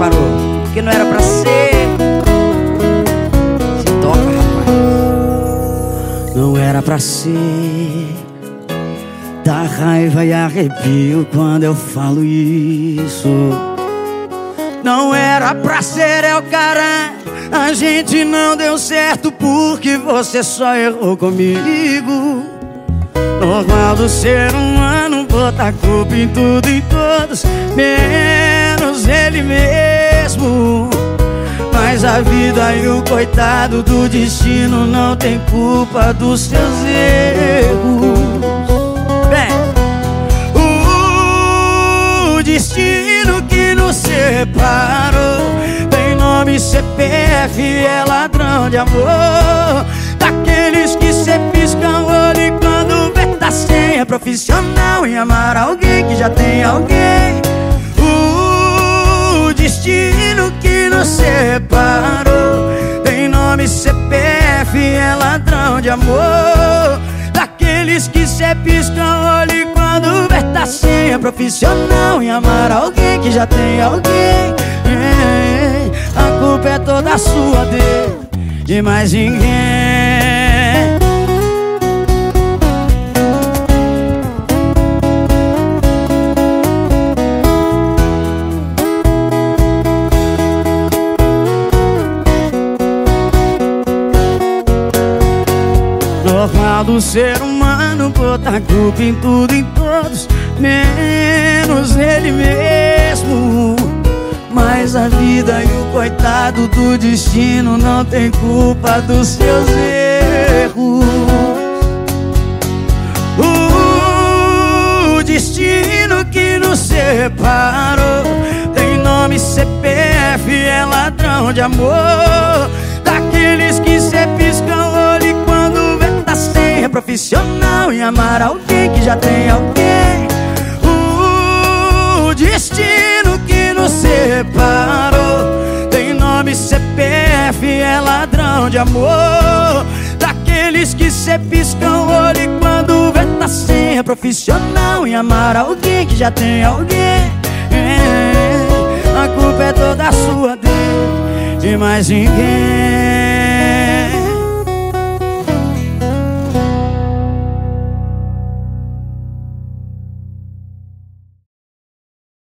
parou? Que não era pra ser. Se toca, rapaz. Não era pra ser. Dá raiva e arrepio quando eu falo isso. Não era pra ser, é o cara. A gente não deu certo porque você só errou comigo. Normal do ser humano botar culpa em tudo e todos, menos ele mesmo. Mas a vida e o coitado do destino não tem culpa dos seus erros. Bem, o destino que nos separou tem nome, CPF, é ladrão de amor. Daqueles que cê pisca o olho e quando vê tá sem. É profissional em amar alguém que já tem alguém. O destino que nos separou tem nome, CPF, é ladrão de amor. Daqueles que cê pisca o olho e quando vê tá sem. É profissional em amar alguém que já tem alguém. A culpa é toda sua, de mais ninguém. Normal do ser humano botar culpa em tudo e em todos, menos ele mesmo. Mas a vida e o coitado do destino não tem culpa dos seus erros. O destino que nos separou tem nome, CPF, é ladrão de amor. Daqueles que cê pisca o olho e quando vê tá sem. É profissional em amar alguém que já tem alguém. O destino que nos separou tem nome, CPF, é ladrão de amor. Daqueles que cê pisca o olho e quando vê tá sem. É profissional em amar alguém que já tem alguém. A culpa é toda sua, de mais ninguém.